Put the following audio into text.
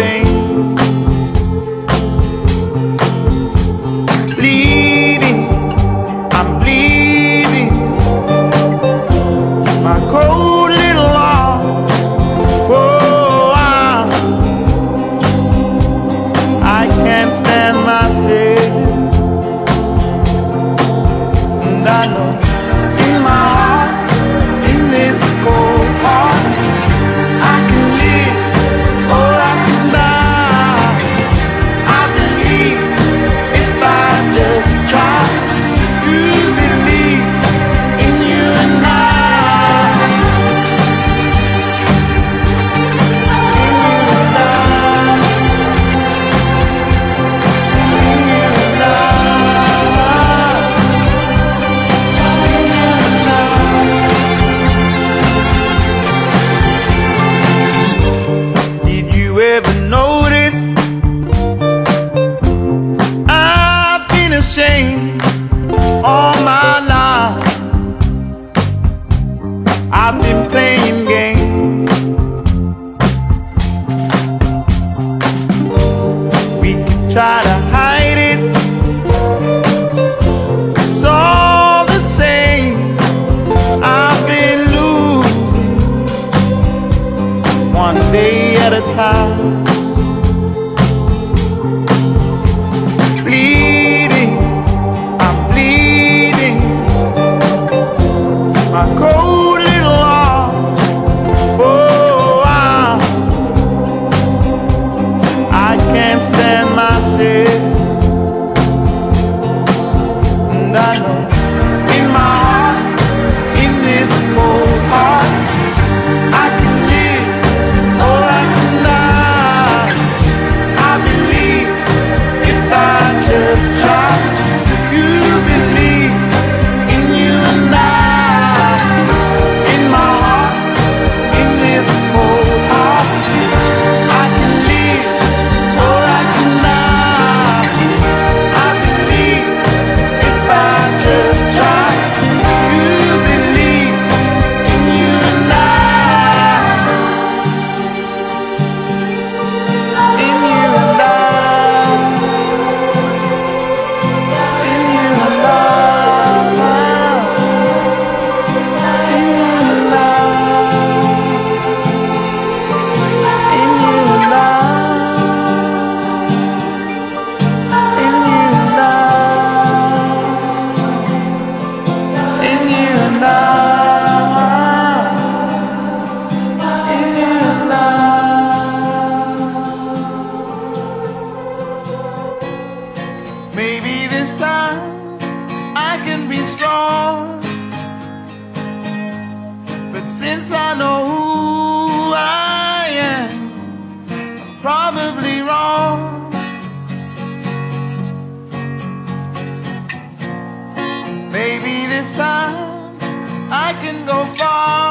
veins, bleeding, I'm bleeding, my cold little heart. Oh, I can't stand myself, and I know in my heart, in this cold heart, I can live or I can die. I believe if I just try. You believe in you and I. Did you ever notice I've been ashamed all my life? I've been playing games. We could try to hide it, it's all the same. I've been losing one day at a time, bleeding, I'm bleeding, my cold little heart. Oh, I can't stand myself, and I know in my heart, in this cold heart, I can live or I can die. I believe if I just try. You believe in you and I. In my heart, in this cold heart, I can live or I can die. I believe if I just try. You believe in you and I. In you and I. In you and I. In you and I. In you and I. In you and I. In you and I. Maybe this time I can be strong, but since I know who I am, I'm probably wrong. Maybe this time I can go far,